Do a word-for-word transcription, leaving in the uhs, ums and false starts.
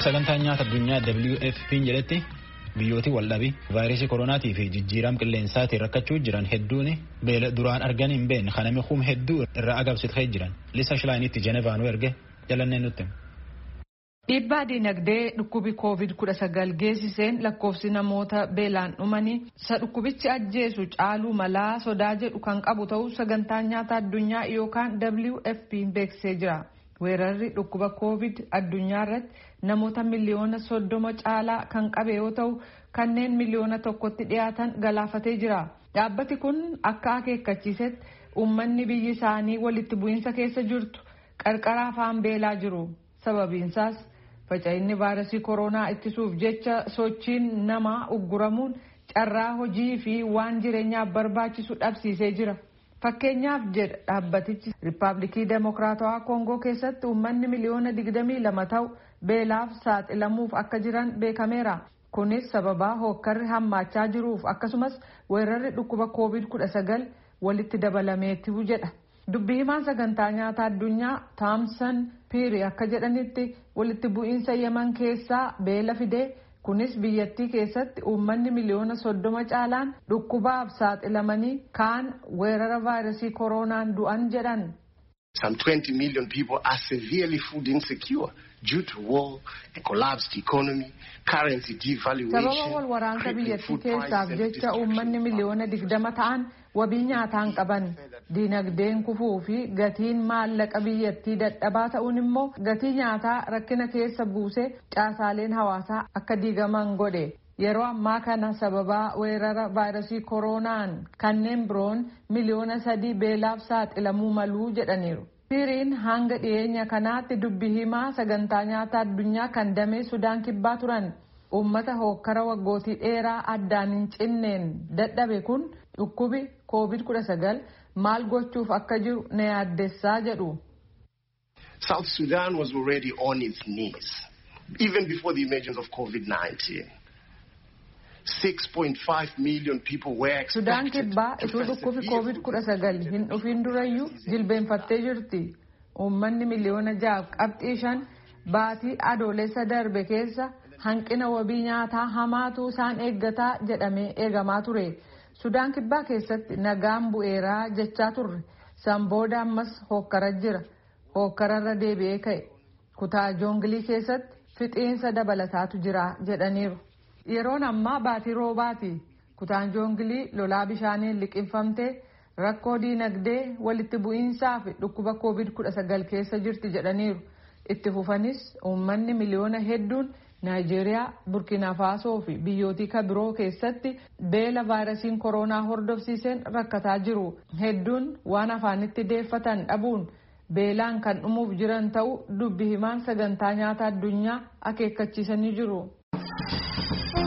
Sagantaa nyaata addunyaa W F P jedhetti biyyooti waldhabii vaayirasii koronaatii fi jijjiirama qilleensaatiin rakkachuu jiran hedduun beela duraan argan hin beekne kanami hum hedduu irraa agabsitee jiran Lisa Schleinitti Jenevaanuu erge jalanneen nutti. Dhiibbaa dinagdee dhukkubi koovid kudha sagal geessiseen lakkoofsi namoota beelaan dhumanii isa dhukkubichi ajjeesu caaluu malaa sodaa jedhu kan qabu ta'uu sagantaa nyaata addunyaa yookaan W F P beeksisee jira. Weerarri dhukkuba koovid addunyaa irratti namoota miliyoona soddoma caalaa kan qabe yoo ta'u kanneen miliyoona tokkotti dhiyaatan galaafatee jira. Dhaabbati kun akka akeekkachiisetti uummanni biyyi isaanii walitti bu'iinsa keessa jirtu qarqara afaan beelaa jiru. Sababiinsaas faca'inni vaayirasii koronaa ittisuuf jecha sochiin namaa ugguramuun carraa hojii fi waan jireenyaaf barbaachisu dhabsiisee jira. Fakkeenyaaf jedha dhaabbatichi Riippaabilikii Demokiraatawaa Koongoo keessatti uummanni miliyoona digdamii lama ta'u beelaaf saaxilamuuf akka jiran beekameera. Kunis sababaa hookkarri hammaachaa jiruuf akkasumas weerarri dhukkuba koovid kudha sagal walitti dabalameetti jedha. Dubbii himaan sagantaa nyaata addunyaa Taamsan Piiri akka jedhanitti walitti bu'iinsa Yemen keessaa beela fidee kunis biyyattii keessatti uummanni miliyoona soddoma caalaan dhukkubaaf saaxilamanii kaan weerara vaayirasii koronaan du'an jedhan. Some twenty million people are severely food insecure due to war, a collapsed economy, currency devaluation. Sababa wal waraansa biyyattii keessaaf jecha uummanni miliyoona digdama ta'an wabii nyaataan qaban. Dinagdeen kufuu fi gatiin maallaqa biyyattii dadhabaa ta'uun immoo gatii nyaataa rakkina keessa buusee caasaaleen hawaasaa akka diigaman godhe. Yeroo ammaa kana sababaa weerara vaayirasii koronaan kanneen biroon miliyoona sadii beelaaf saaxilamuu maluu jedhaniiru. Piiriin hanga dhiyeenya kanaatti dubbii himaa sagantaa nyaata addunyaa kan damee Sudaan kibbaa turan. Uummata hookkara waggootii dheeraa addaan hin cinneen dadhabe kun dhukkubi koovid kudha sagal maal gochuuf akka jiru na yaaddessaa jedhu. South Sudan was already on its knees even before the emergence of COVID nineteen. six point five million people were expected. Sudaan kibbaa ituu dhukkubi koovid kudha sagal hin dhufin durayyuu jilbeenfattee jirti. Uummanni miliyoona ja'a qabxii shan baatii adoolessa darbe keessa hanqina wabii nyaataa hamaatu isaan eeggataa jedhamee eegamaa ture. Sudaan kibbaa keessatti nagaan bu'eeraa jechaa turre. San booda ammas hookkara jira. Hookkararra deebi'ee ka'e. Kutaa joongilii keessatti fixiinsa dabalataatu jira jedhaniiru. Yeroon ammaa baatii roobaati. Kutaan joongilii lolaa bishaaniin liqinfamtee rakkoo diinagdee walitti bu'iinsaa fi dhukkuba koovid kudha sagal keessa jirti jedhaniiru. Itti fufanis uummanni miliyoona hedduun Naayijeeriyaa, Burkina Faasoo fi biyyootii kabiroo keessatti beela vaayirasiin koronaa hordofsiiseen rakkataa jiru. Hedduun waan afaanitti deeffatan dhabuun beelaan kan dhumuuf jiran ta'uu dubbii himaan sagantaa nyaata addunyaa akeekkachiisanii jiru.